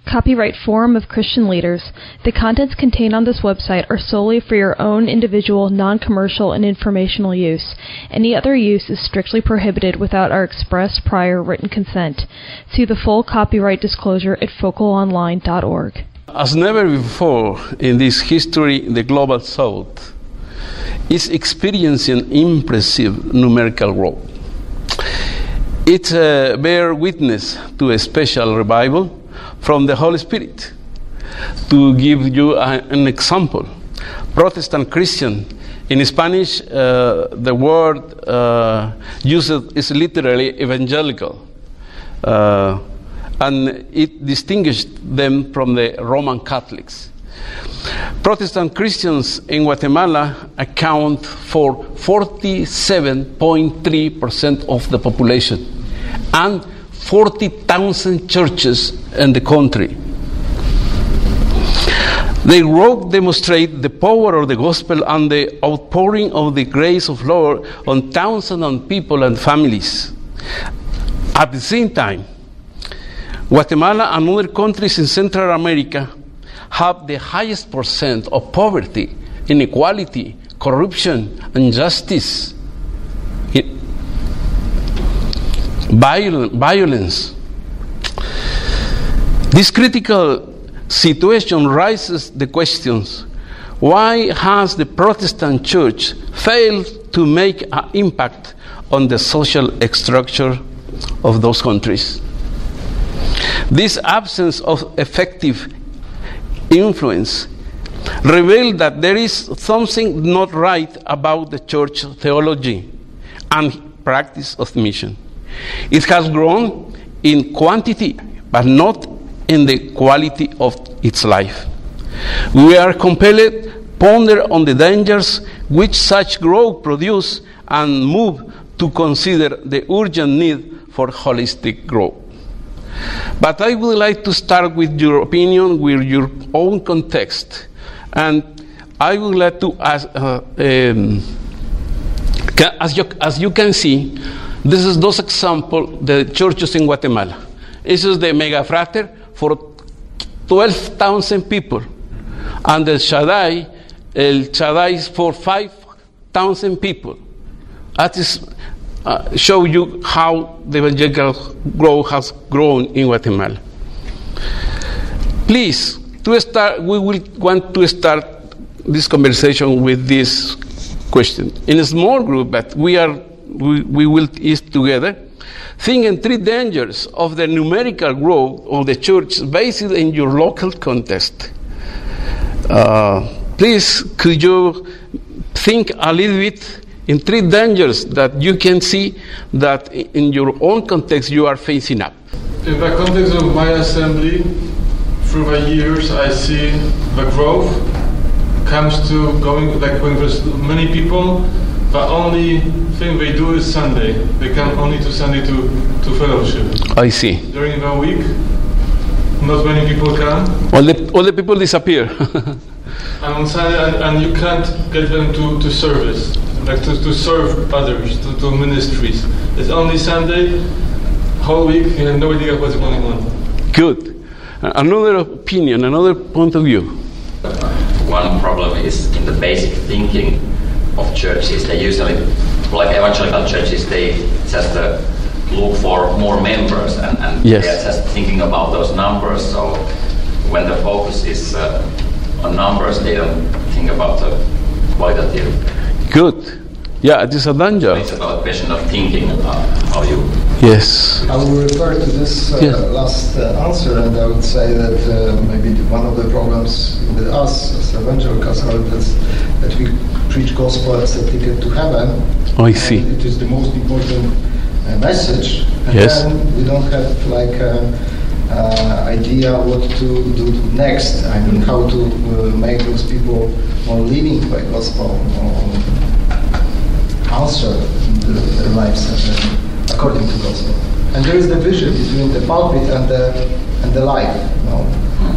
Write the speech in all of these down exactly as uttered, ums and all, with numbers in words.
Copyright Forum of Christian Leaders. The contents contained on this website are solely for your own individual, non-commercial, and informational use. Any other use is strictly prohibited without our express prior written consent. See the full copyright disclosure at focal online dot org. As never before in this history, the Global South is experiencing impressive numerical growth. It uh, bears witness to a special revival from the Holy Spirit. To give you a, an example, Protestant Christian, in Spanish, uh, the word uh, used is literally evangelical, uh, and it distinguished them from the Roman Catholics. Protestant Christians in Guatemala account for forty-seven point three percent of the population and forty thousand churches in the country. Their growth demonstrates the power of the gospel and the outpouring of the grace of Lord on thousands of people and families. At the same time, Guatemala and other countries in Central America have the highest percent of poverty, inequality, corruption, injustice, violence. This critical situation raises the questions: why has the Protestant Church failed to make an impact on the social structure of those countries? This absence of effective influence reveals that there is something not right about the church theology and practice of mission. It has grown in quantity, but not in the quality of its life. We are compelled to ponder on the dangers which such growth produce and move to consider the urgent need for holistic growth. But I would like to start with your opinion, with your own context, and I would like to ask, uh, um, as, you, as you can see, this is those examples, the churches in Guatemala. This is the Mega Frater for twelve thousand people. And the Shaddai, El Shaddai is for five thousand people. That is uh, show you how the evangelical growth has grown in Guatemala. Please, to start, we will want to start this conversation with this question. In a small group, but we are We, we will eat together. Think in three dangers of the numerical growth of the church based in your local context. Uh, please, could you think a little bit in three dangers that you can see that in your own context you are facing up? In the context of my assembly, through the years, I see the growth comes to going like when there's many people. The only thing they do is Sunday. They come only to Sunday to, to fellowship. I see. During the week, not many people come. All the, all the people disappear. And on Sunday, and, and you can't get them to, to service, like to, to serve others, to, to ministries. It's only Sunday, whole week, you have no idea what's going on. Good. Uh, another opinion, another point of view. One problem is in the basic thinking of churches. They usually, like evangelical churches, they just uh, look for more members, and, and yes. they are just thinking about those numbers. So when the focus is uh, on numbers, they don't think about the qualitative. Good. Yeah, it is a danger. It's about a question of thinking about how you. Yes. I will refer to this uh, yes. last uh, answer, and I would say that uh, maybe one of the problems with us as evangelicals are that, that we preach gospel as a ticket to heaven. Oh, I see. It is the most important uh, message. And yes. then we don't have like a, uh, idea what to do next. I mean, how to uh, make those people more living by gospel, more answer their lives uh, according to gospel. And there is the vision between the pulpit and the and the life. You know?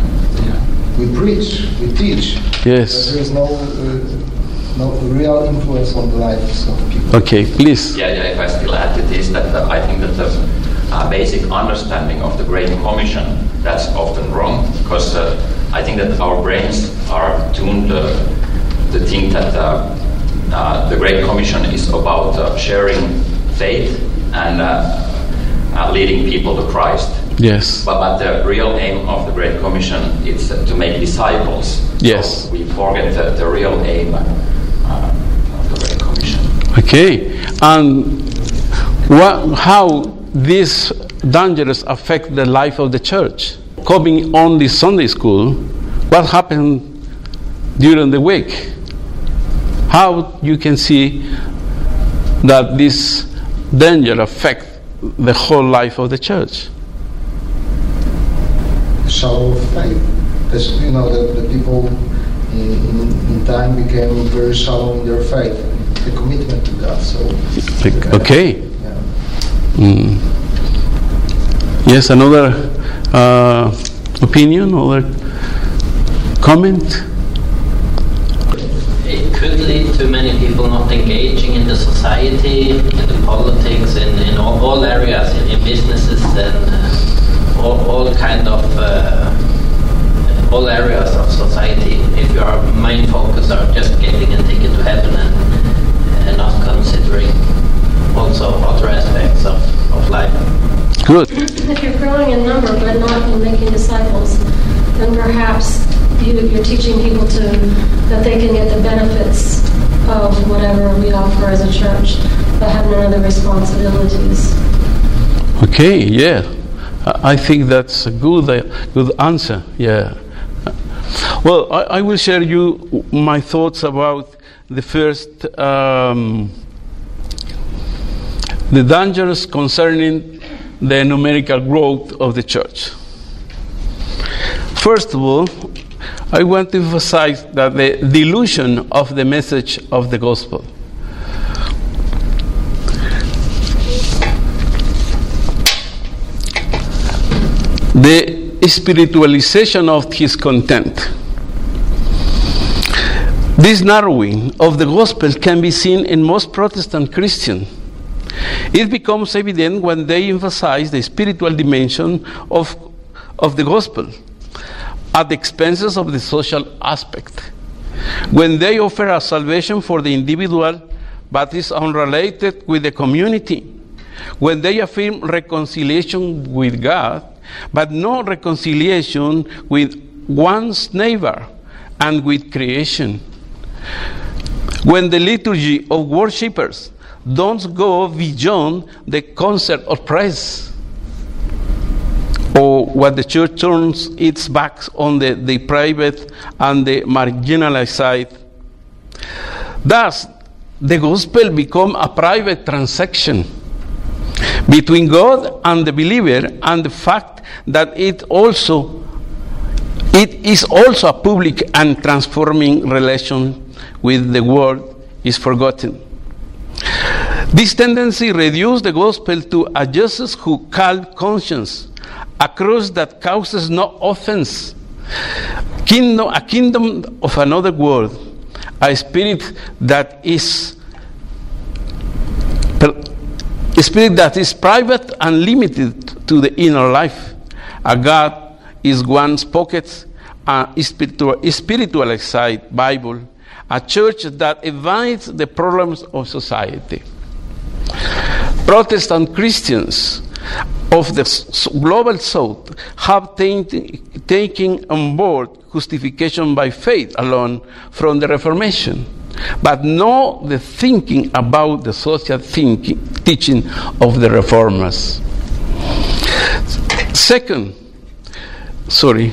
We preach, we teach. Yes. But there is no uh, no real influence on the lives of people. Okay, please. Yeah, yeah. If I still add to this, that uh, I think that the uh, basic understanding of the Great Commission, that's often wrong. think that our brains are tuned uh, to think that uh, uh, the Great Commission is about uh, sharing faith and uh, uh, leading people to Christ. Yes. But, but the real aim of the Great Commission is uh, to make disciples. Yes. So we forget the, the real aim uh, of the Great Commission. Okay. And what, how these dangers affect the life of the church? Coming only Sunday school, what happened during the week? How you can see that this danger affect the whole life of the church? Shallow faith. Because, you know, the, the people in, in, in time became very shallow in their faith, the commitment to God. So, okay. Yeah. Mm. Yes, another uh, opinion, other comment? It could lead to many people not engaging in the society, in the politics, in, in all, all areas, in, in businesses and uh, all, all kind of uh, all areas of society. If your main focus are just getting a ticket to heaven and, and not considering also other aspects of, of life. Good. If you're growing in number but not in making disciples, then perhaps you, you're teaching people to that they can get the benefits of whatever we offer as a church, but have none of the responsibilities. Okay, yeah. I think that's a good, uh, good answer, yeah. Well, I, I will share you my thoughts about the first, um, the dangers concerning the numerical growth of the church. First of all, I want to emphasize that the dilution of the message of the gospel. The spiritualization of his content. This narrowing of the gospel can be seen in most Protestant Christians. It becomes evident when they emphasize the spiritual dimension of, of the gospel at the expenses of the social aspect. When they offer a salvation for the individual but is unrelated with the community. When they affirm reconciliation with God but no reconciliation with one's neighbor and with creation. When the liturgy of worshippers don't go beyond the concept of praise, or what the church turns its back on the, the private and the marginalized. Thus, the gospel becomes a private transaction between God and the believer, and the fact that it also it is also a public and transforming relation with the world is forgotten. This tendency reduces the gospel to a Jesus who calms conscience, a cross that causes no offense, kingdom, a kingdom of another world, a spirit that is a spirit that is private and limited to the inner life. A God is one's pocket, a spiritual, spiritualized Bible, a church that avoids the problems of society. Protestant Christians of the global South have taken on board justification by faith alone from the Reformation, but know the thinking about the social thinking, teaching of the Reformers. Second, sorry,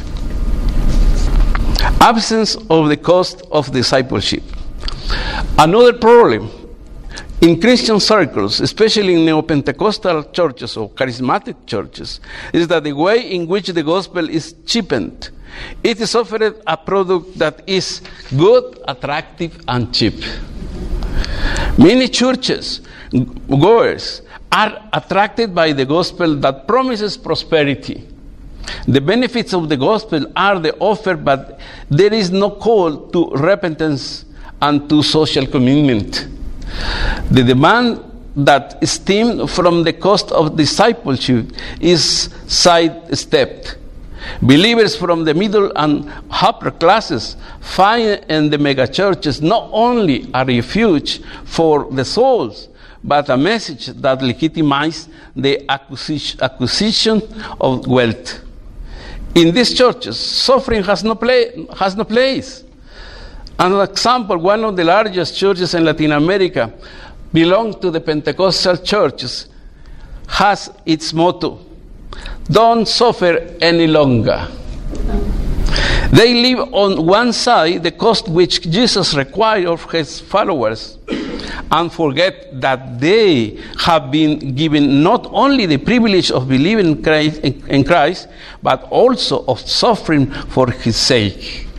absence of the cost of discipleship. Another problem in Christian circles, especially in neo-Pentecostal churches or charismatic churches, is that the way in which the gospel is cheapened. It is offered a product that is good, attractive, and cheap. Many churches goers are attracted by the gospel that promises prosperity. The benefits of the gospel are the offer, but there is no call to repentance and to social commitment. The demand that stemmed from the cost of discipleship is sidestepped. Believers from the middle and upper classes find in the megachurches not only a refuge for the souls, but a message that legitimizes the acquisition, acquisition of wealth. In these churches, suffering has no, play, has no place. An example, one of the largest churches in Latin America, belong to the Pentecostal churches, has its motto, "Don't suffer any longer." They leave on one side the cost which Jesus required of his followers, and forget that they have been given not only the privilege of believing in Christ, in Christ, but also of suffering for his sake.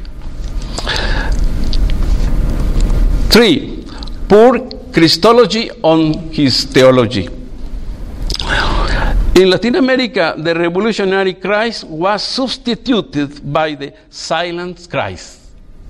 Three, poor Christology on his theology. In Latin America, the revolutionary Christ was substituted by the silent Christ.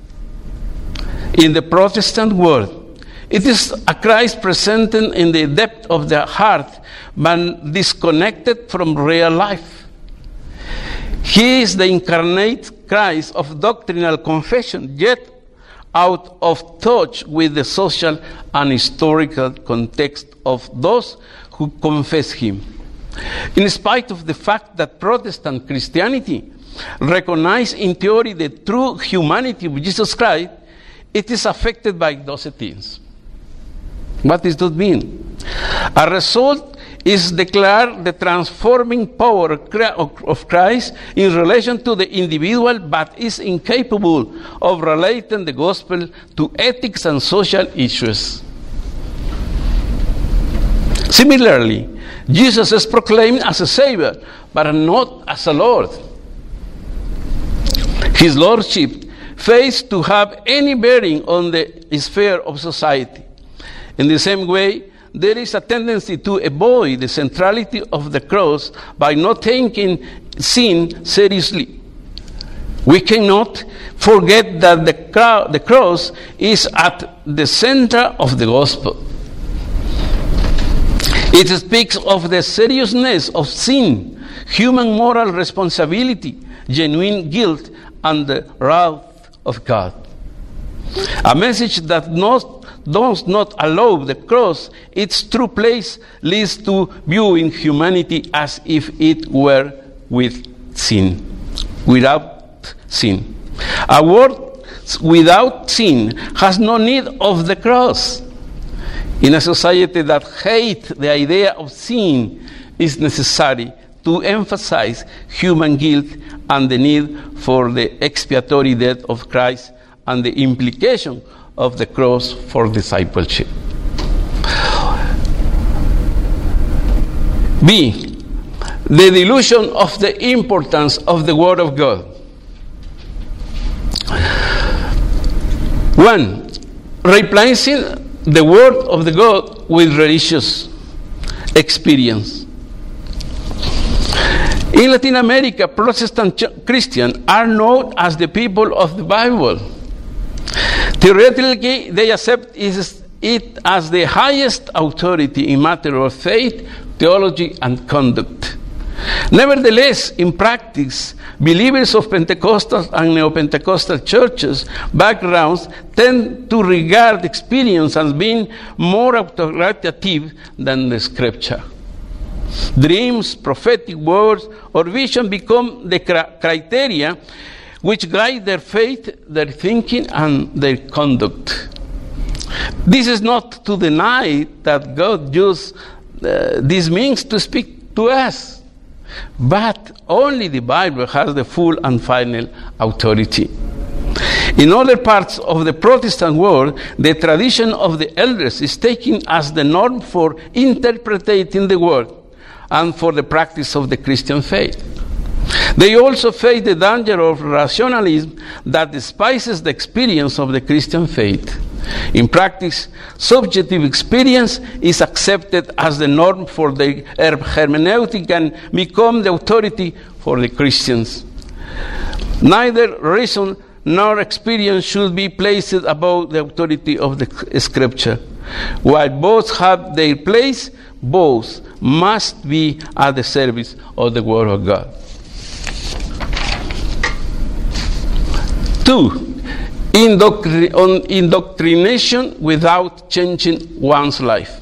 In the Protestant world, it is a Christ presented in the depth of the heart, but disconnected from real life. He is the incarnate Christ of doctrinal confession, yet out of touch with the social and historical context of those who confess him. In spite of the fact that Protestant Christianity recognizes in theory the true humanity of Jesus Christ, it is affected by those things. What does that mean? A result is declared the transforming power of Christ in relation to the individual, but is incapable of relating the gospel to ethics and social issues. Similarly, Jesus is proclaimed as a Savior, but not as a Lord. His Lordship fails to have any bearing on the sphere of society. In the same way, there is a tendency to avoid the centrality of the cross by not taking sin seriously. We cannot forget that the, cro- the cross is at the center of the gospel. It speaks of the seriousness of sin, human moral responsibility, genuine guilt, and the wrath of God. A message that not, does not allow the cross its true place leads to viewing humanity as if it were with sin, without sin. A world without sin has no need of the cross. In a society that hates the idea of sin, it's necessary to emphasize human guilt and the need for the expiatory death of Christ and the implication of the cross for discipleship. B. The delusion of the importance of the Word of God. One, replacing the Word of the God with religious experience. In Latin America, Protestant ch- Christians are known as the people of the Bible. Theoretically, they accept it as the highest authority in matter of faith, theology, and conduct. Nevertheless, in practice, believers of Pentecostal and Neo-Pentecostal churches backgrounds tend to regard experience as being more authoritative than the Scripture. Dreams, prophetic words, or vision become the criteria which guide their faith, their thinking, and their conduct. This is not to deny that God used uh, these means to speak to us, but only the Bible has the full and final authority. In other parts of the Protestant world, the tradition of the elders is taken as the norm for interpreting the word and for the practice of the Christian faith. They also face the danger of rationalism that despises the experience of the Christian faith. In practice, subjective experience is accepted as the norm for the hermeneutic and become the authority for the Christians. Neither reason nor experience should be placed above the authority of the Scripture. While both have their place, both must be at the service of the Word of God. Two, indoctri- on indoctrination without changing one's life.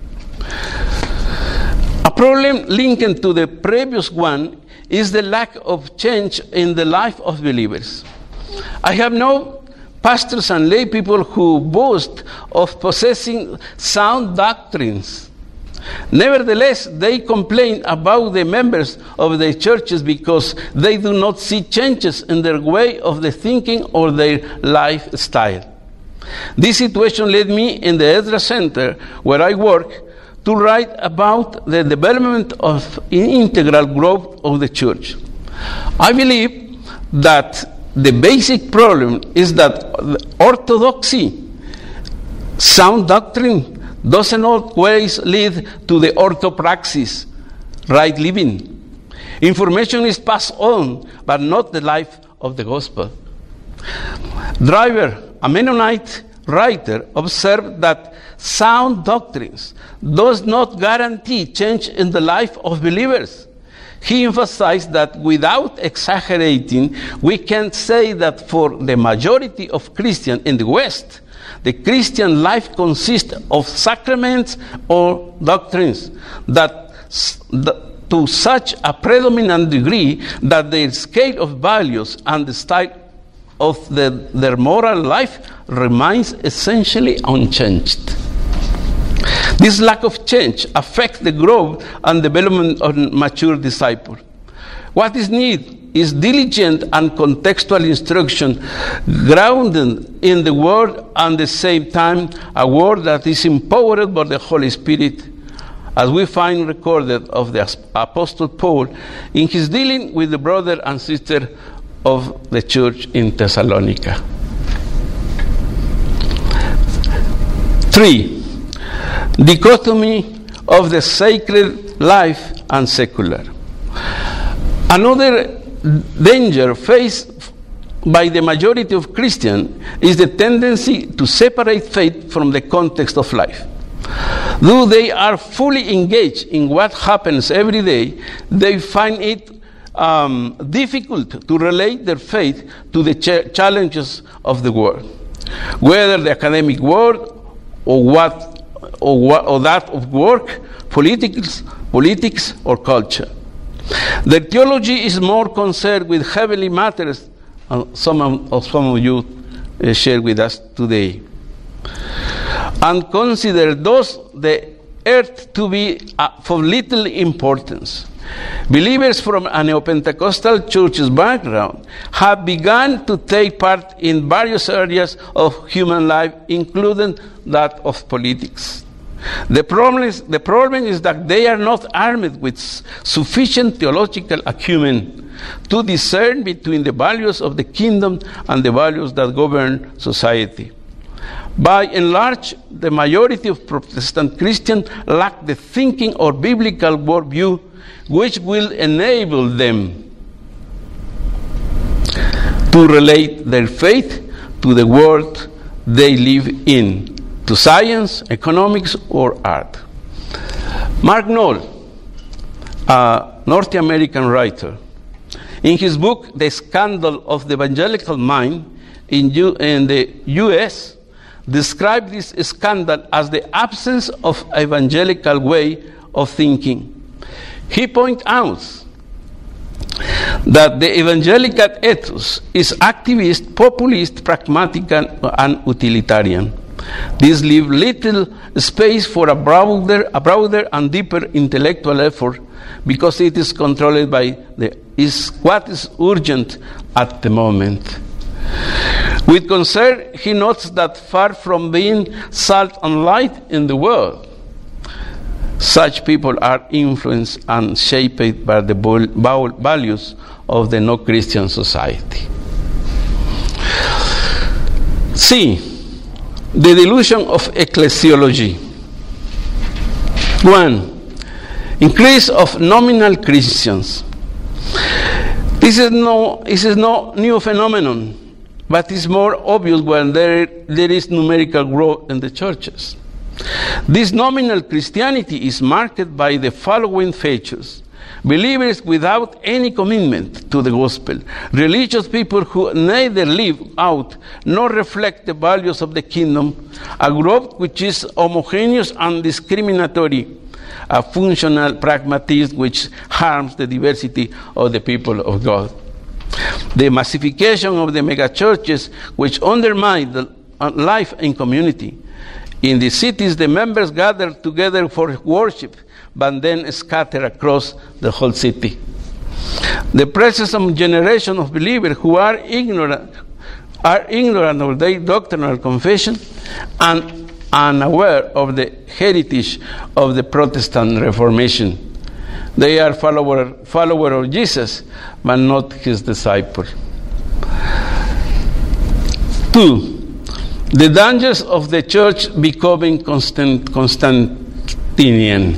A problem linked to the previous one is the lack of change in the life of believers. I have known pastors and lay people who boast of possessing sound doctrines. Nevertheless, they complain about the members of their churches because they do not see changes in their way of the thinking or their lifestyle. This situation led me in the Ezra Center, where I work, to write about the development of integral growth of the church. I believe that the basic problem is that orthodoxy, sound doctrine, doesn't always lead to the orthopraxis, right living. Information is passed on, but not the life of the gospel. Driver, a Mennonite writer, observed that sound doctrines does not guarantee change in the life of believers. He emphasized that without exaggerating, we can say that for the majority of Christians in the West, the Christian life consists of sacraments or doctrines that, that to such a predominant degree that their scale of values and the style of the, their moral life remains essentially unchanged. This lack of change affects the growth and development of mature disciples. What is needed is diligent and contextual instruction grounded in the Word, and at the same time a Word that is empowered by the Holy Spirit, as we find recorded of the Apostle Paul in his dealing with the brother and sister of the church in Thessalonica. Three, dichotomy of the sacred life and secular. Another danger faced by the majority of Christians is the tendency to separate faith from the context of life. Though they are fully engaged in what happens every day, they find it um, difficult to relate their faith to the ch- challenges of the world, whether the academic world or what or, what, or that of work, politics, politics or culture. The theology is more concerned with heavenly matters, uh, some of, some of you uh, share with us today, and consider those the earth to be uh, of little importance. Believers from a Neo-Pentecostal church's background have begun to take part in various areas of human life, including that of politics. The problem is, the problem is that they are not armed with sufficient theological acumen to discern between the values of the kingdom and the values that govern society. By and large, the majority of Protestant Christians lack the thinking or biblical worldview which will enable them to relate their faith to the world they live in, to science, economics, or art. Mark Knoll, a North American writer, in his book, The Scandal of the Evangelical Mind in, U- in the U S, described this scandal as the absence of evangelical way of thinking. He points out that the evangelical ethos is activist, populist, pragmatic, and, and utilitarian. This leaves little space for a broader, a broader and deeper intellectual effort because it is controlled by the is what is urgent at the moment. With concern, he notes that far from being salt and light in the world, such people are influenced and shaped by the values of the no-Christian society. C. The delusion of ecclesiology. One, increase of nominal Christians. This is no, this is no new phenomenon, but is more obvious when there, there is numerical growth in the churches. This nominal Christianity is marked by the following features: believers without any commitment to the gospel, religious people who neither live out nor reflect the values of the kingdom, a group which is homogeneous and discriminatory, a functional pragmatism which harms the diversity of the people of God. The massification of the megachurches which undermine the life in community. In the cities, the members gather together for worship, but then scatter across the whole city. The presence of a generation of believers who are ignorant, are ignorant of their doctrinal confession and unaware of the heritage of the Protestant Reformation. They are follower, follower of Jesus, but not his disciple. Two, the dangers of the church becoming constant, Constantinian.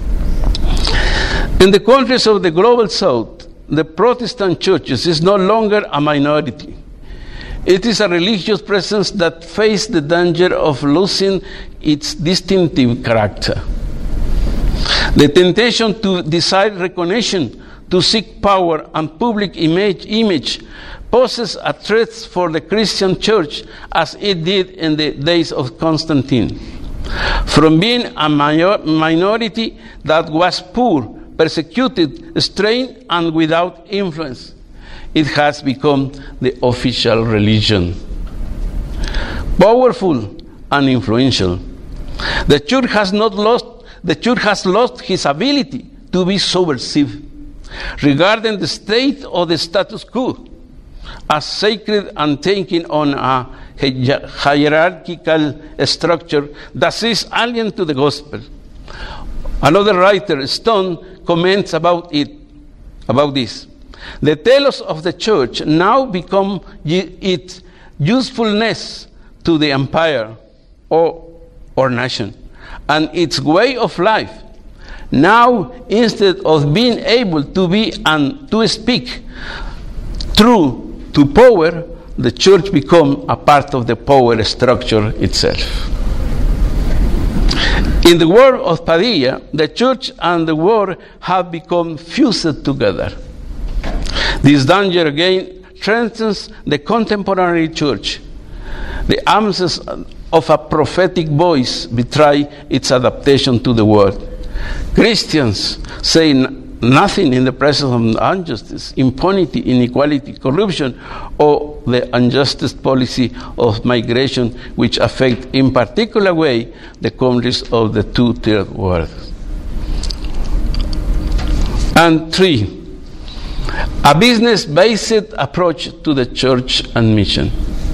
In the countries of the global south, the Protestant churches is no longer a minority. It is a religious presence that faces the danger of losing its distinctive character. The temptation to desire recognition, to seek power and public image, image poses a threat for the Christian church as it did in the days of Constantine. From being a minor, minority that was poor, persecuted, strained, and without influence, it has become the official religion. Powerful and influential, the church has not lost. The church has lost his ability to be subversive, regarding the state or the status quo as sacred and taking on a hierarchical structure that is alien to the gospel. Another writer, Stone, comments about it, about this. The telos of the church now become its usefulness to the empire or, or nation, and its way of life. Now, instead of being able to be and to speak true to power, the church become a part of the power structure itself. In the world of Padilla, the church and the world have become fused together. This danger again strengthens the contemporary church. The absence of a prophetic voice betray its adaptation to the world. Christians say n- nothing in the presence of injustice, impunity, inequality, corruption, or the unjust policy of migration which affect in particular way the countries of the two-third world. And three, a business-based approach to the church and mission.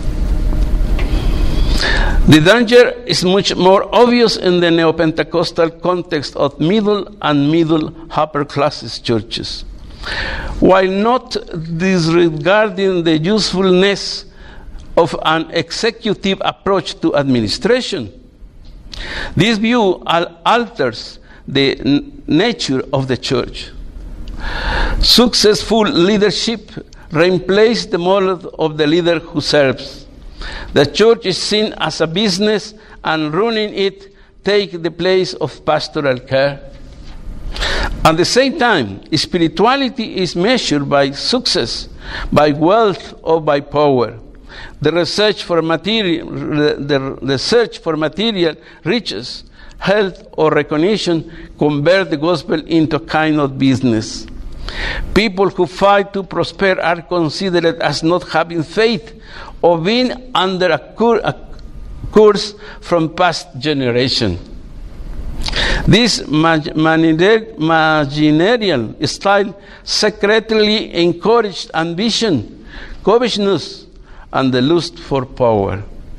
The danger is much more obvious in the neo-Pentecostal context of middle and middle upper classes churches. While not disregarding the usefulness of an executive approach to administration, this view al- alters the n- nature of the church. Successful leadership replaces the model of the leader who serves. The church is seen as a business, and running it takes the place of pastoral care. At the same time, spirituality is measured by success, by wealth, or by power. The research for material, the, the search for material riches, health, or recognition convert the gospel into a kind of business. People who fight to prosper are considered as not having faith or being under a, cur- a curse from past generation. This mag- managerial style secretly encouraged ambition, covetousness, and the lust for power.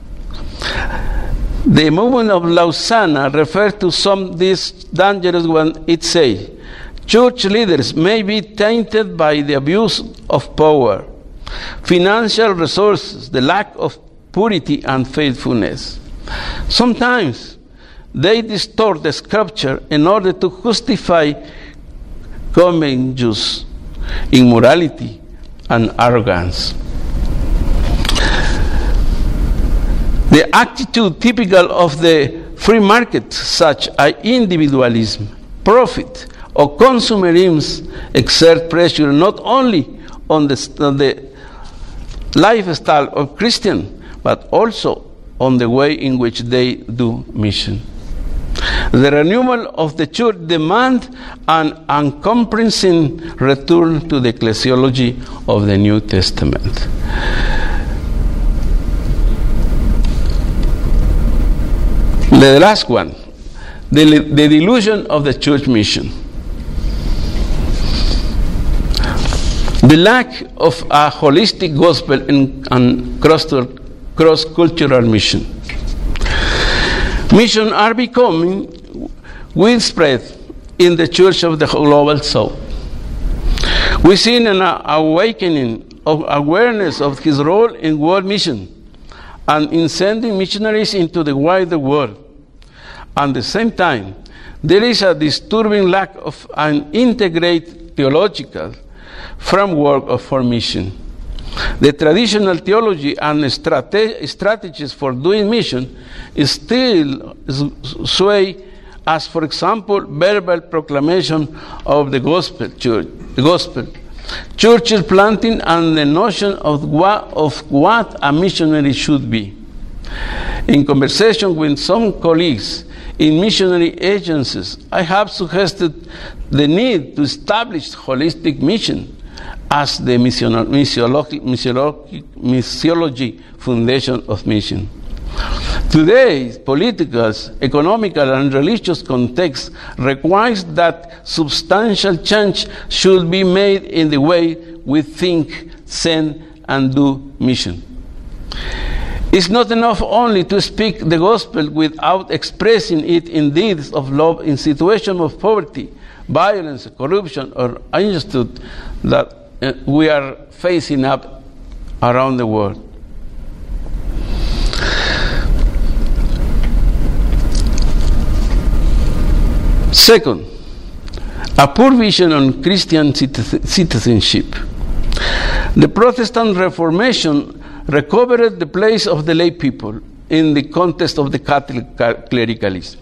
The movement of Lausanne refers to some of these dangers when it says, church leaders may be tainted by the abuse of power, financial resources, the lack of purity and faithfulness. Sometimes they distort the scripture in order to justify common use, immorality, and arrogance. The attitude typical of the free market, such as individualism, profit, of consumerism exert pressure not only on the, on the lifestyle of Christians, but also on the way in which they do mission. The renewal of the church demands an uncompromising return to the ecclesiology of the New Testament. The last one, the, the delusion of the church mission. The lack of a holistic gospel and, and cross-cultural mission. Missions are becoming widespread in the church of the global south. We've seen an awakening of awareness of his role in world mission and in sending missionaries into the wider world. At the same time, there is a disturbing lack of an integrated theological framework for mission. The traditional theology and strate- strategies for doing mission is still sway as, for example, verbal proclamation of the gospel, church, the gospel, churches planting, and the notion of what, of what a missionary should be. In conversation with some colleagues in missionary agencies, I have suggested the need to establish holistic mission as the missiology, missiology, missiology foundation of mission. Today's political, economical, and religious context requires that substantial change should be made in the way we think, send, and do mission. It's not enough only to speak the gospel without expressing it in deeds of love in situations of poverty, violence, corruption, or injustice that uh, we are facing up around the world. Second, a poor vision on Christian citizenship. The Protestant Reformation recovered the place of the lay people in the context of the Catholic clericalism.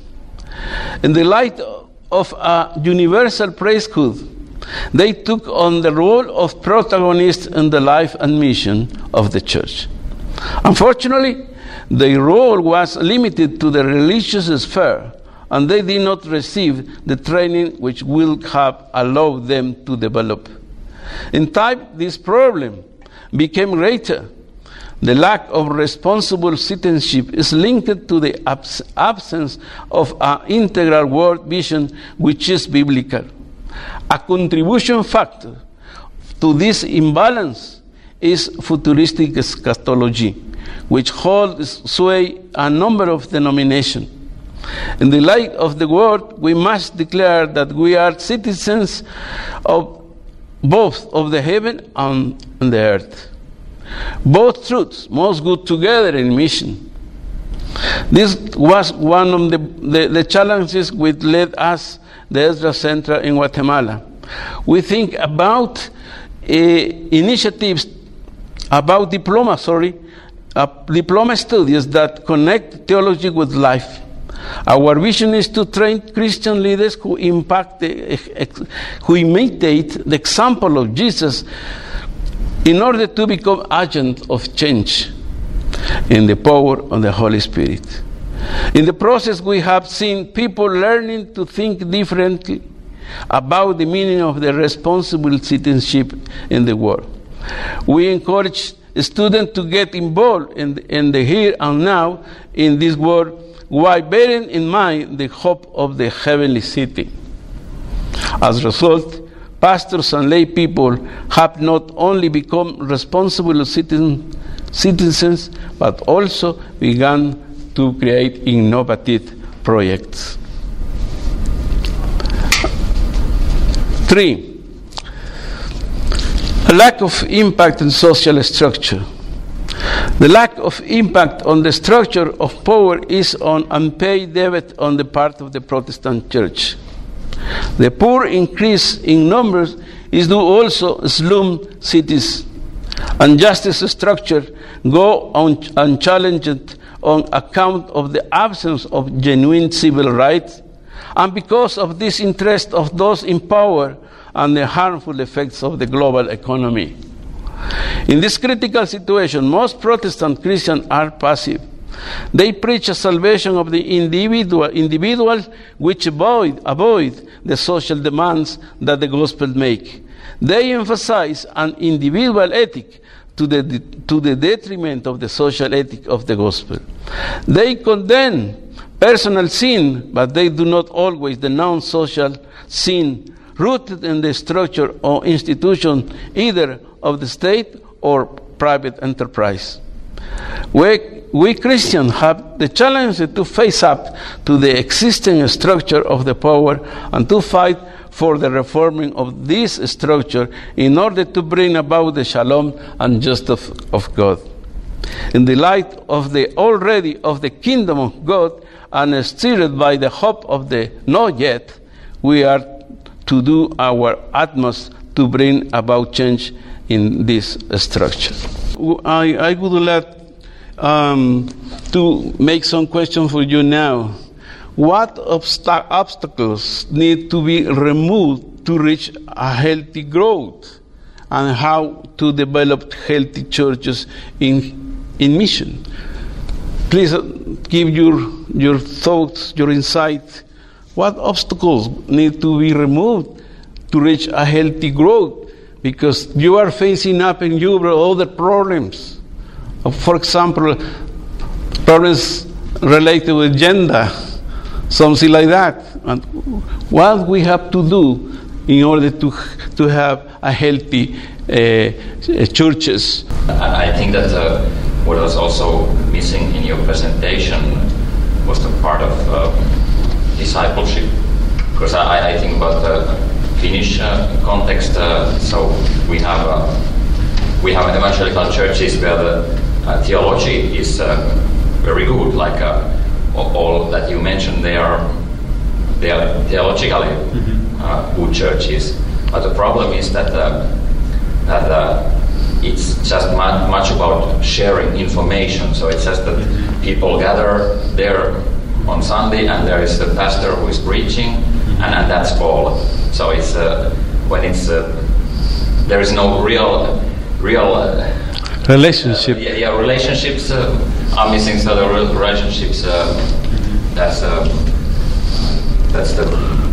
In the light of a universal priesthood, they took on the role of protagonists in the life and mission of the church. Unfortunately, their role was limited to the religious sphere, and they did not receive the training which will have allowed them to develop. In time, this problem became greater. The lack of responsible citizenship is linked to the abs- absence of an integral world vision which is biblical. A contribution factor to this imbalance is futuristic eschatology, which holds sway a number of denominations. In the light of the word, we must declare that we are citizens of both of the heaven and the earth. Both truths must go together in mission. This was one of the, the, the challenges which led us the Ezra Center in Guatemala. We think about uh, initiatives, about diploma, sorry, uh, diploma studies that connect theology with life. Our vision is to train Christian leaders who impact, the, who imitate the example of Jesus in order to become agents of change in the power of the Holy Spirit. In the process, we have seen people learning to think differently about the meaning of their responsible citizenship in the world. We encourage students to get involved in the, in the here and now in this world, while bearing in mind the hope of the heavenly city. As a result, pastors and lay people have not only become responsible citizen, citizens, but also begun to create innovative projects. Three, a lack of impact in social structure. The lack of impact on the structure of power is an unpaid debt on the part of the Protestant Church. The poor increase in numbers is due also to slum cities, and justice structure go un- unchallenged on account of the absence of genuine civil rights and because of this interest of those in power and the harmful effects of the global economy. In this critical situation, most Protestant Christians are passive. They preach a salvation of the individual, individual which avoid, avoid the social demands that the gospel make. They emphasize an individual ethic to the, to the detriment of the social ethic of the gospel. They condemn personal sin, but they do not always denounce social sin rooted in the structure or institution either of the state or private enterprise. We, we Christians have the challenge to face up to the existing structure of the power and to fight for the reforming of this structure in order to bring about the shalom and justice of God. In the light of the already of the kingdom of God and stirred by the hope of the not yet, we are to do our utmost to bring about change in this structure. I, I would like um, to make some questions for you now. What obsta- obstacles need to be removed to reach a healthy growth, and how to develop healthy churches in in mission? Please give your your thoughts, your insight. What obstacles need to be removed to reach a healthy growth? Because you are facing up in Europe other problems. For example, problems related with gender, something like that. And what we have to do in order to to have a healthy uh, churches. I think that uh, what was also missing in your presentation was the part of uh, discipleship, because I, I think about the Finnish uh, context. Uh, so we have uh, we have evangelical churches where the uh, theology is uh, very good, like uh, all that you mentioned. They are they are theologically uh, good churches, but the problem is that uh, that uh, it's just much, much about sharing information. So it's just that people gather there on Sunday, and there is a pastor who is preaching, and, and that's all. So it's uh, when it's uh, there is no real real uh, relationship. Uh, yeah, yeah, relationships uh, are missing. So the real relationships uh, that's uh, that's the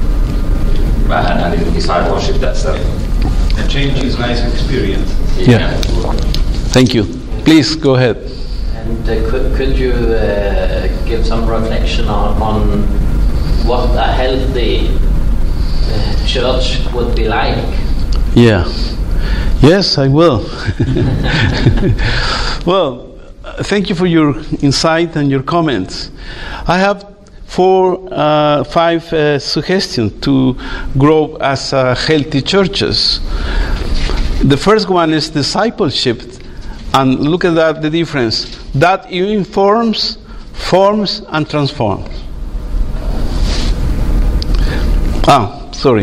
and, and the discipleship. That's the a change is nice experience. Yeah. yeah. Thank you. Please go ahead. And uh, could could you uh, give some reflection on, on what a healthy uh, church would be like? Yeah. Yes, I will. Well, uh, thank you for your insight and your comments. I have four, uh, five uh, suggestions to grow as uh, healthy churches. The first one is discipleship. And look at that, the difference. That informs, forms, and transforms. Ah, sorry.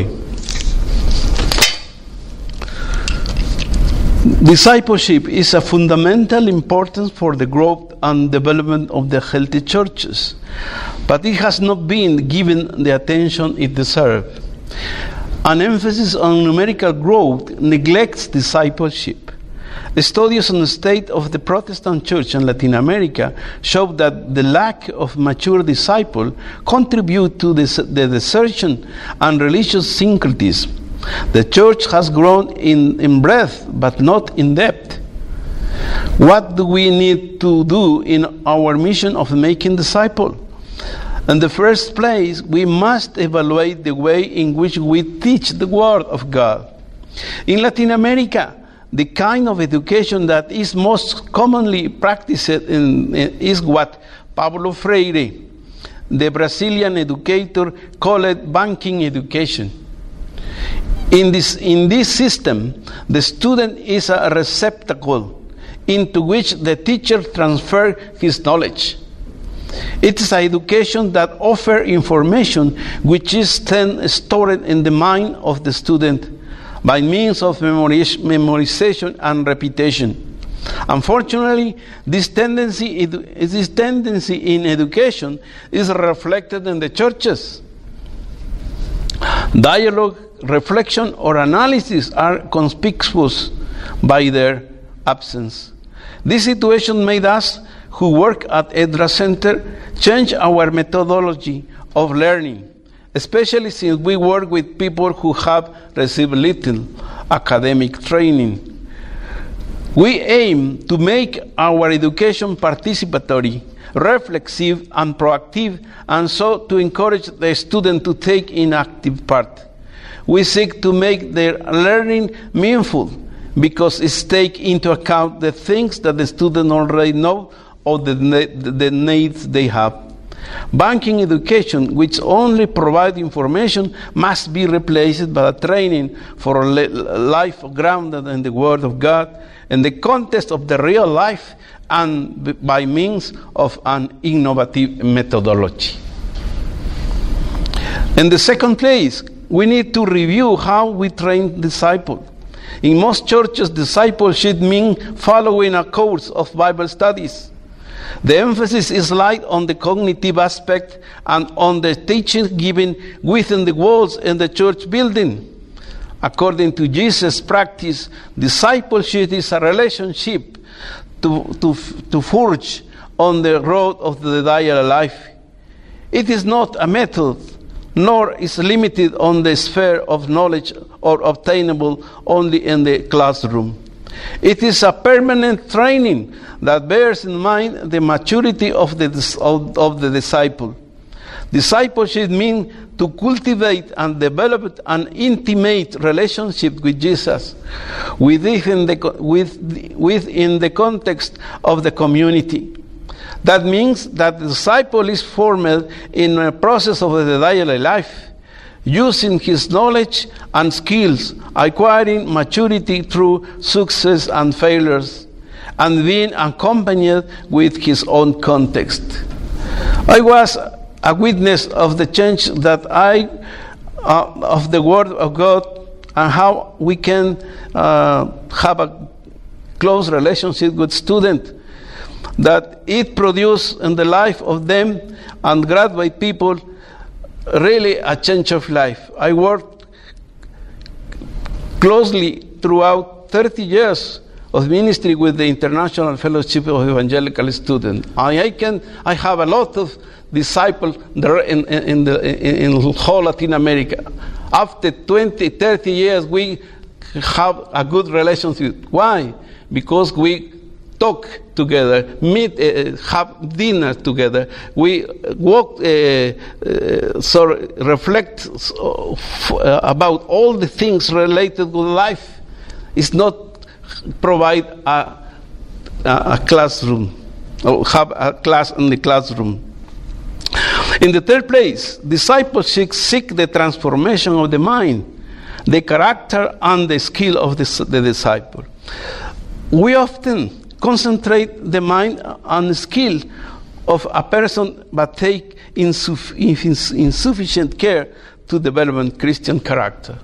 Discipleship is a fundamental importance for the growth and development of the healthy churches, but it has not been given the attention it deserves. An emphasis on numerical growth neglects discipleship. Studies on the state of the Protestant Church in Latin America show that the lack of mature disciples contribute to this, the desertion and religious syncretism. The church has grown in, in breadth, but not in depth. What do we need to do in our mission of making disciples? In the first place, we must evaluate the way in which we teach the Word of God. In Latin America, the kind of education that is most commonly practiced in, is what Paulo Freire, the Brazilian educator, called banking education. In this, in this system, the student is a receptacle into which the teacher transfers his knowledge. It is an education that offers information which is then stored in the mind of the student by means of memorization and repetition. Unfortunately, this tendency, this tendency in education is reflected in the churches. Dialogue, reflection, or analysis are conspicuous by their absence. This situation made us, who work at Edra Center, change our methodology of learning, especially since we work with people who have received little academic training. We aim to make our education participatory, reflexive, and proactive, and so to encourage the student to take an active part. We seek to make their learning meaningful because it takes into account the things that the student already know or the, the needs they have. Banking education, which only provides information, must be replaced by a training for a life grounded in the Word of God, in the context of the real life, and by means of an innovative methodology. In the second place, we need to review how we train disciples. In most churches, discipleship means following a course of Bible studies. The emphasis is laid on the cognitive aspect and on the teaching given within the walls in the church building. According to Jesus' practice, discipleship is a relationship to, to, to forge on the road of the daily life. It is not a method, nor is limited on the sphere of knowledge or obtainable only in the classroom. It is a permanent training that bears in mind the maturity of the, of, of the disciple. Discipleship means to cultivate and develop an intimate relationship with Jesus within the, with, within the context of the community. That means that the disciple is formed in a process of the daily life, using his knowledge and skills, acquiring maturity through success and failures, and being accompanied with his own context. I was a witness of the change that I, uh, of the Word of God, and how we can uh, have a close relationship with students, that it produced in the life of them and graduate people really a change of life. I worked closely throughout thirty years of ministry with the International Fellowship of Evangelical Students. I, I can I have a lot of disciples in, in, in the in, in whole Latin America. After twenty, thirty years, we have a good relationship. Why? Because we talk together, meet, uh, have dinner together. We walk, uh, uh, so reflect uh, about all the things related with life. It's not provide a, a classroom or have a class in the classroom. In the third place, discipleship seek the transformation of the mind, the character, and the skill of the, the disciple. We often concentrate the mind on the skill of a person, but take insuff- insufficient care to develop Christian character.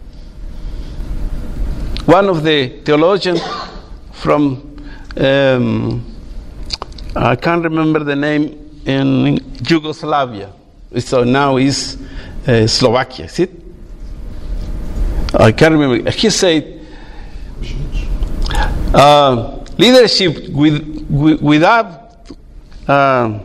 One of the theologians from, um, I can't remember the name, in Yugoslavia, so now is uh, Slovakia, is it? I can't remember. He said, uh, leadership with, with, without uh,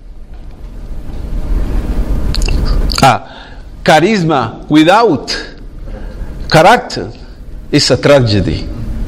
ah, charisma, without character, is a tragedy.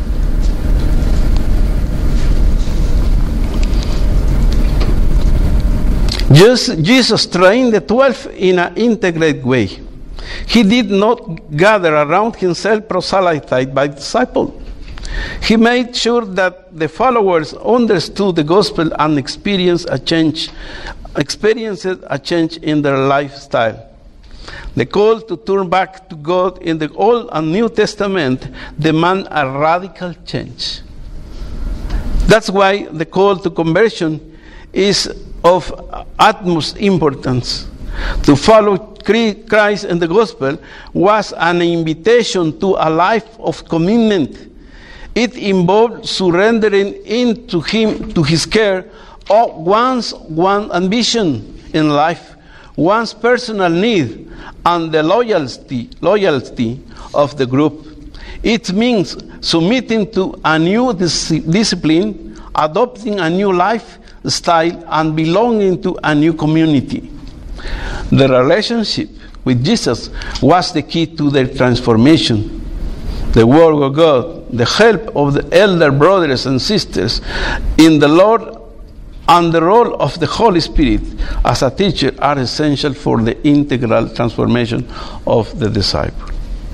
Just, Jesus trained the twelve in an integrated way. He did not gather around himself proselytes by disciples. He made sure that the followers understood the gospel and experienced a change, experienced a change in their lifestyle. The call to turn back to God in the Old and New Testament demand a radical change. That's why the call to conversion is of utmost importance. To follow Christ in the gospel was an invitation to a life of commitment. It involved surrendering into Him, to His care, of one's one ambition in life, one's personal need, and the loyalty, loyalty of the group. It means submitting to a new dis- discipline, adopting a new lifestyle, and belonging to a new community. The relationship with Jesus was the key to their transformation. The Word of God, the help of the elder brothers and sisters in the Lord, and the role of the Holy Spirit as a teacher are essential for the integral transformation of the disciple.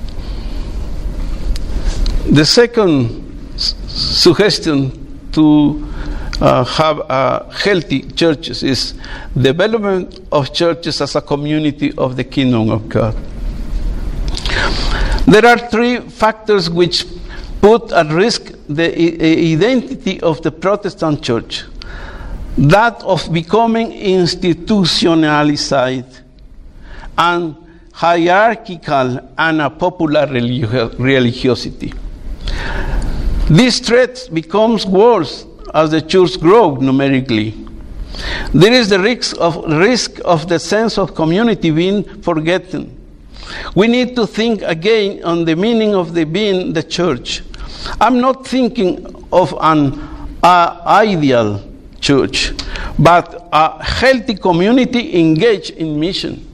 The second s- suggestion to uh, have uh, healthy churches is development of churches as a community of the kingdom of God. There are three factors which put at risk the I- identity of the Protestant church. That of becoming institutionalized and hierarchical and a popular religi- religiosity. This threat becomes worse as the church grows numerically. There is the risk of, risk of the sense of community being forgotten. We need to think again on the meaning of the being the church. I'm not thinking of an uh, ideal church, but a healthy community engaged in mission.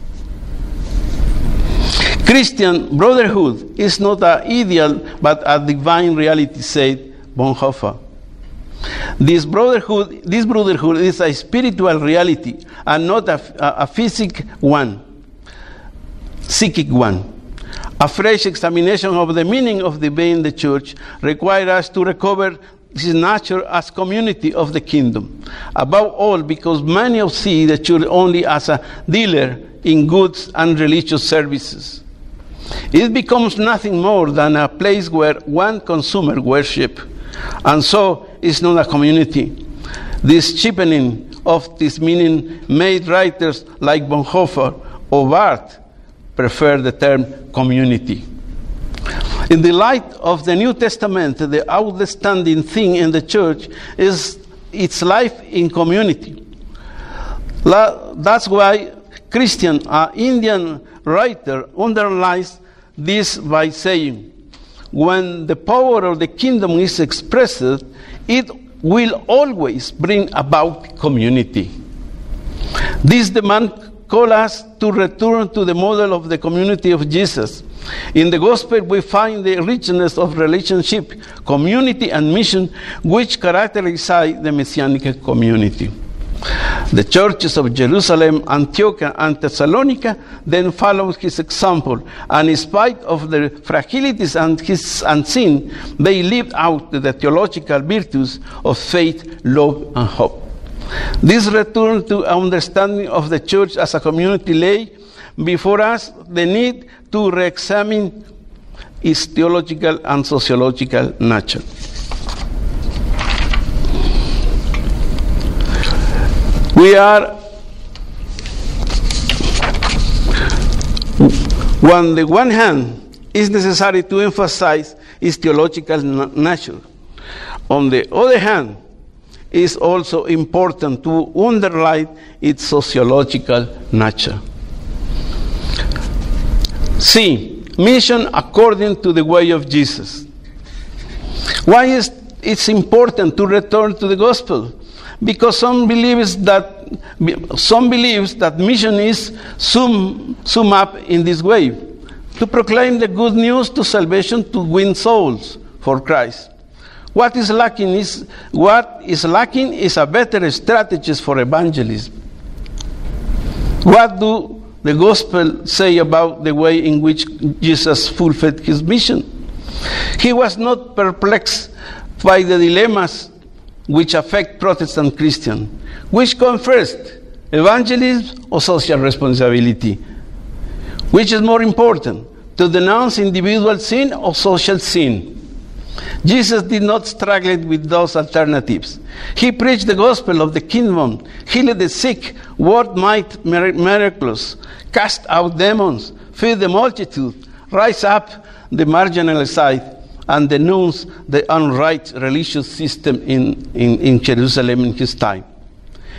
Christian brotherhood is not an ideal, but a divine reality, said Bonhoeffer. This brotherhood, this brotherhood is a spiritual reality and not a, a, a physic one, psychic one. A fresh examination of the meaning of the being the church requires us to recover this nature as community of the kingdom. Above all, because many of see the church only as a dealer in goods and religious services. It becomes nothing more than a place where one consumer worship, and so it's not a community. This cheapening of this meaning made writers like Bonhoeffer or Barth prefer the term community. In the light of the New Testament, the outstanding thing in the church is its life in community. That's why Christian, an Indian writer, underlines this by saying, when the power of the kingdom is expressed, it will always bring about community. This demand calls us to return to the model of the community of Jesus. In the gospel, we find the richness of relationship, community, and mission which characterize the Messianic community. The churches of Jerusalem, Antioch, and Thessalonica then followed his example, and in spite of their fragilities and his and sin, they lived out the theological virtues of faith, love, and hope. This return to understanding of the church as a community lay before us the need to re-examine its theological and sociological nature. We are, on the one hand, it's necessary to emphasize its theological nature. On the other hand, it's also important to underline its sociological nature. C. Mission according to the way of Jesus. Why is it important to return to the gospel? Because some believes that some believes that mission is sum sum up in this way: to proclaim the good news to salvation, to win souls for Christ. What is lacking is what is lacking is a better strategies for evangelism. What do the gospel say about the way in which Jesus fulfilled his mission? He was not perplexed by the dilemmas which affect Protestant Christians. Which come first, evangelism or social responsibility? Which is more important, to denounce individual sin or social sin? Jesus did not struggle with those alternatives. He preached the gospel of the kingdom, healed the sick, worked mighty miracles, cast out demons, fed the multitude, raised up the marginalized, and denounced the unright religious system in, in, in Jerusalem in his time.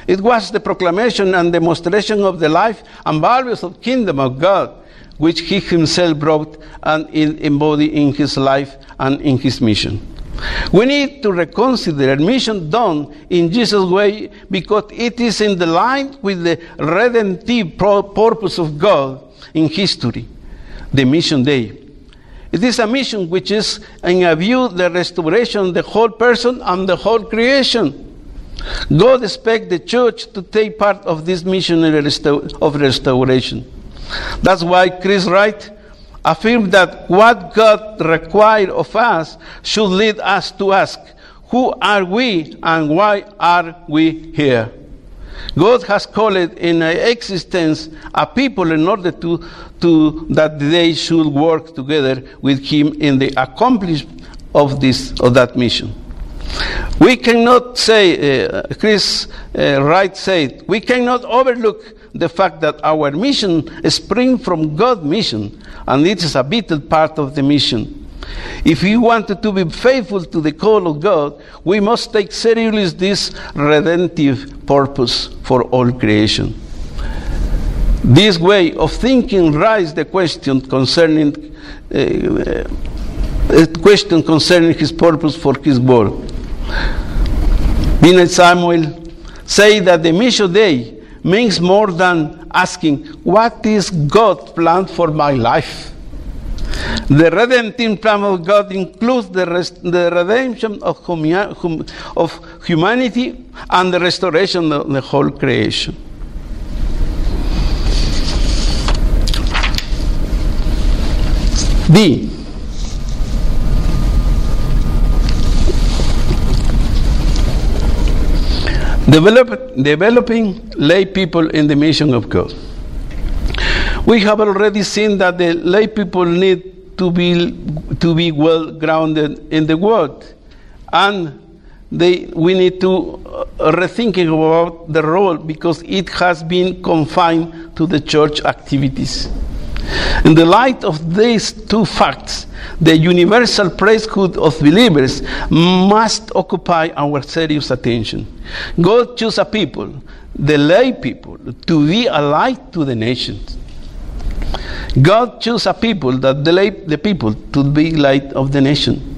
It was the proclamation and demonstration of the life and values of the kingdom of God, which he himself brought and embodied in his life and in his mission. We need to reconsider a mission done in Jesus' way because it is in the line with the redemptive purpose of God in history, the mission day. It is a mission which is in a view the restoration of the whole person and the whole creation. God expects the church to take part of this mission of restoration. That's why Chris Wright affirmed that what God requires of us should lead us to ask, who are we and why are we here? God has called in existence a people in order to, to that they should work together with Him in the accomplishment of this of that mission. We cannot say, uh, Chris uh, Wright said, we cannot overlook the fact that our mission springs from God's mission, and it is a vital part of the mission. If we wanted to be faithful to the call of God, we must take seriously this redemptive purpose for all creation. This way of thinking raises the question concerning uh, a question concerning His purpose for His world. Bennett Samuel say that the mission day means more than asking, what is God's plan for my life? The redemptive plan of God includes the, rest, the redemption of, hum, hum, of humanity and the restoration of the whole creation. D. Develop, developing lay people in the mission of God. We have already seen that the lay people need to be to be well grounded in the Word, and they we need to uh, rethinking about the role because it has been confined to the church activities. In the light of these two facts, the universal priesthood of believers must occupy our serious attention. God chose a people, the lay people, to be a light to the nations. God chose a people, that the lay the people, to be light of the nation.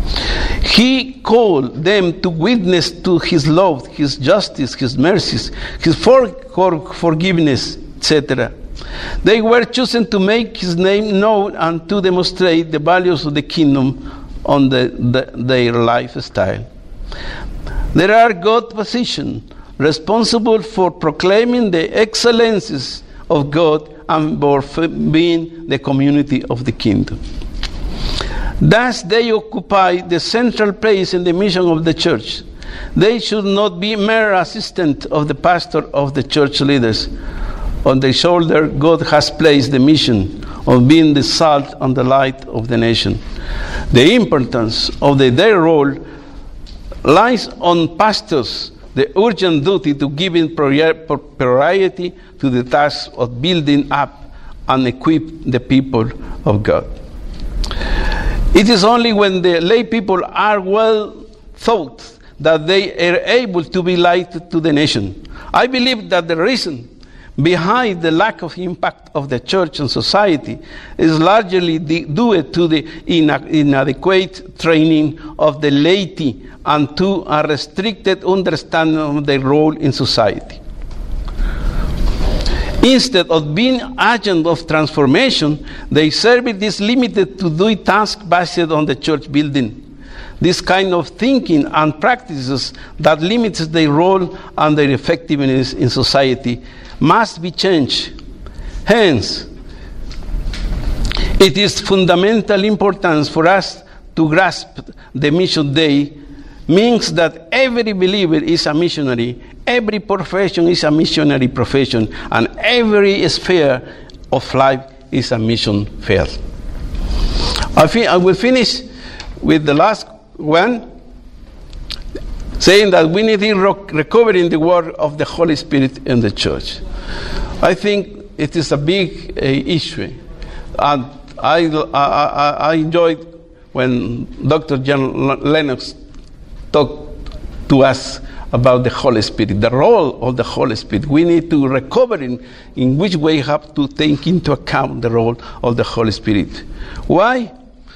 He called them to witness to His love, His justice, His mercies, His for, for, forgiveness, et cetera. They were chosen to make His name known and to demonstrate the values of the kingdom on the, the, their lifestyle. There are God positions responsible for proclaiming the excellences of God and for being the community of the kingdom. Thus, they occupy the central place in the mission of the church. They should not be mere assistants of the pastor of the church leaders. On their shoulder, God has placed the mission of being the salt and the light of the nation. The importance of the, their role lies on pastors, the urgent duty to give priority to the task of building up and equip the people of God. It is only when the lay people are well thought that they are able to be light to the nation. I believe that the reason behind the lack of impact of the church and society is largely due to the inadequate training of the laity and to a restricted understanding of their role in society. Instead of being agents of transformation, their service is limited to do tasks based on the church building. This kind of thinking and practices that limits their role and their effectiveness in society must be changed. Hence, it is fundamental importance for us to grasp the mission day means that every believer is a missionary, every profession is a missionary profession, and every sphere of life is a mission field. I, fi- I will finish with the last one, saying that we need to re- recovering the work of the Holy Spirit in the church. I think it is a big uh, issue, and I, I, I enjoyed when Doctor John Lennox talked to us about the Holy Spirit, the role of the Holy Spirit. We need to recover in, in which way we have to take into account the role of the Holy Spirit. Why?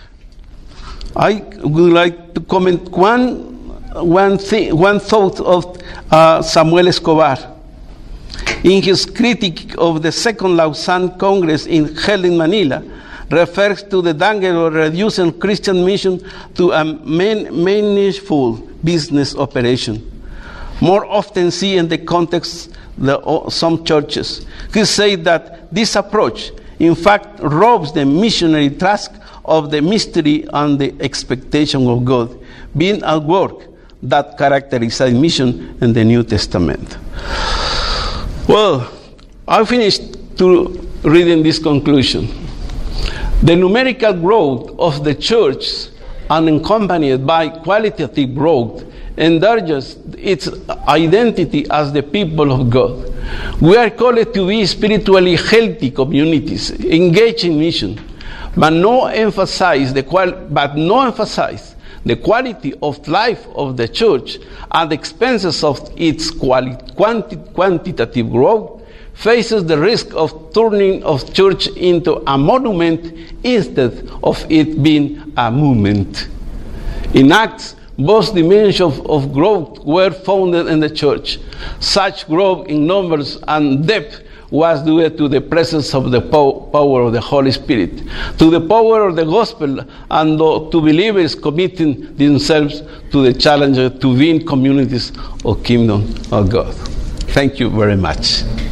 I would like to comment one one thing, one thought of uh, Samuel Escobar. In his critique of the Second Lausanne Congress in held in Manila, refers to the danger of reducing Christian mission to a man- meaningful business operation. More often seen in the context of some churches. He said that this approach, in fact, robs the missionary task of the mystery and the expectation of God being at work that characterizes mission in the New Testament. Well, I finished to reading this conclusion. The numerical growth of the church, unaccompanied by qualitative growth, endangers its identity as the people of God. We are called to be spiritually healthy communities, engaged in mission, but no emphasize the qual- but no emphasize the quality of life of the church at the expenses of its quali- quanti- quantitative growth, faces the risk of turning of church into a monument instead of it being a movement. In Acts, both dimensions of, of growth were founded in the church. Such growth in numbers and depth was due to the presence of the po- power of the Holy Spirit, to the power of the gospel, and to believers committing themselves to the challenge to win communities of kingdom of God. Thank you very much.